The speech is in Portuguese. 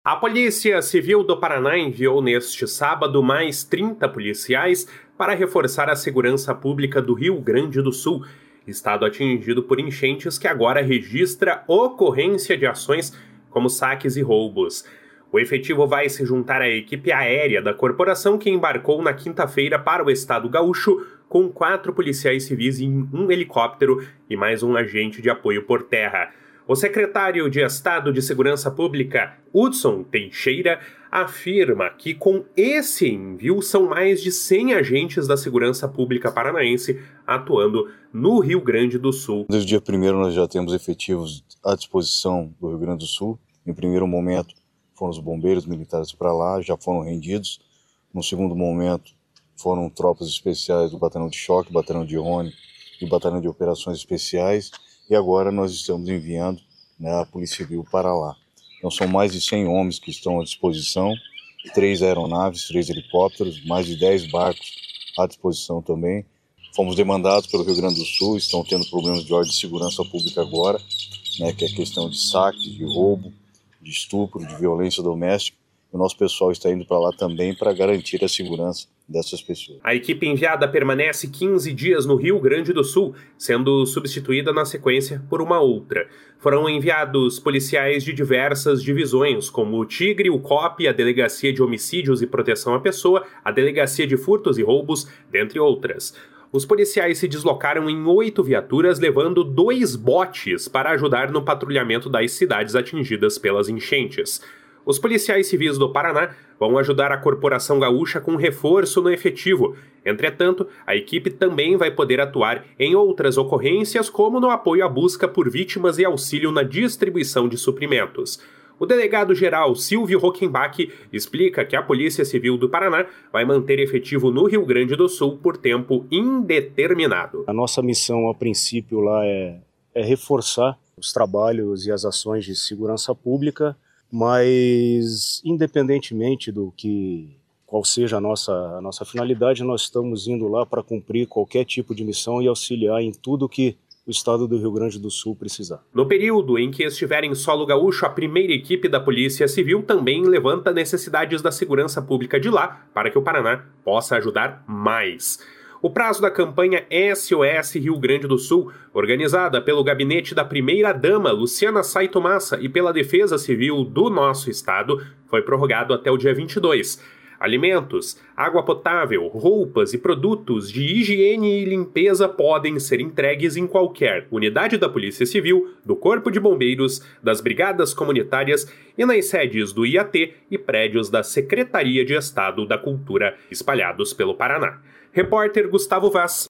A Polícia Civil do Paraná enviou neste sábado mais 30 policiais para reforçar a segurança pública do Rio Grande do Sul, estado atingido por enchentes que agora registra ocorrência de ações como saques e roubos. O efetivo vai se juntar à equipe aérea da corporação que embarcou na quinta-feira para o estado gaúcho com 4 policiais civis em um helicóptero e mais um agente de apoio por terra. O secretário de Estado de Segurança Pública, Hudson Teixeira, afirma que com esse envio são mais de 100 agentes da segurança pública paranaense atuando no Rio Grande do Sul. Desde o dia 1º nós já temos efetivos à disposição do Rio Grande do Sul. Em primeiro momento foram os bombeiros militares para lá, já foram rendidos. No segundo momento foram tropas especiais do Batalhão de Choque, Batalhão de Rony e Batalhão de Operações Especiais. E agora nós estamos enviando a Polícia Civil para lá. Então são mais de 100 homens que estão à disposição, 3 aeronaves, 3 helicópteros, mais de 10 barcos à disposição também. Fomos demandados pelo Rio Grande do Sul, estão tendo problemas de ordem de segurança pública agora, que é questão de saque, de roubo, de estupro, de violência doméstica. O nosso pessoal está indo para lá também para garantir a segurança dessas pessoas. A equipe enviada permanece 15 dias no Rio Grande do Sul, sendo substituída na sequência por uma outra. Foram enviados policiais de diversas divisões, como o Tigre, o COP, a Delegacia de Homicídios e Proteção à Pessoa, a Delegacia de Furtos e Roubos, dentre outras. Os policiais se deslocaram em 8 viaturas, levando 2 botes para ajudar no patrulhamento das cidades atingidas pelas enchentes. Os policiais civis do Paraná vão ajudar a Corporação Gaúcha com reforço no efetivo. Entretanto, a equipe também vai poder atuar em outras ocorrências, como no apoio à busca por vítimas e auxílio na distribuição de suprimentos. O delegado-geral Silvio Rockenbach explica que a Polícia Civil do Paraná vai manter efetivo no Rio Grande do Sul por tempo indeterminado. A nossa missão, a princípio, lá é reforçar os trabalhos e as ações de segurança pública, mas independentemente qual seja a nossa finalidade, nós estamos indo lá para cumprir qualquer tipo de missão e auxiliar em tudo que o estado do Rio Grande do Sul precisar. No período em que estiver em solo gaúcho, a primeira equipe da Polícia Civil também levanta necessidades da segurança pública de lá para que o Paraná possa ajudar mais. O prazo da campanha SOS Rio Grande do Sul, organizada pelo gabinete da primeira-dama Luciana Saito Massa e pela Defesa Civil do nosso estado, foi prorrogado até o dia 22. Alimentos, água potável, roupas e produtos de higiene e limpeza podem ser entregues em qualquer unidade da Polícia Civil, do Corpo de Bombeiros, das Brigadas Comunitárias e nas sedes do IAT e prédios da Secretaria de Estado da Cultura espalhados pelo Paraná. Repórter Gustavo Vaz.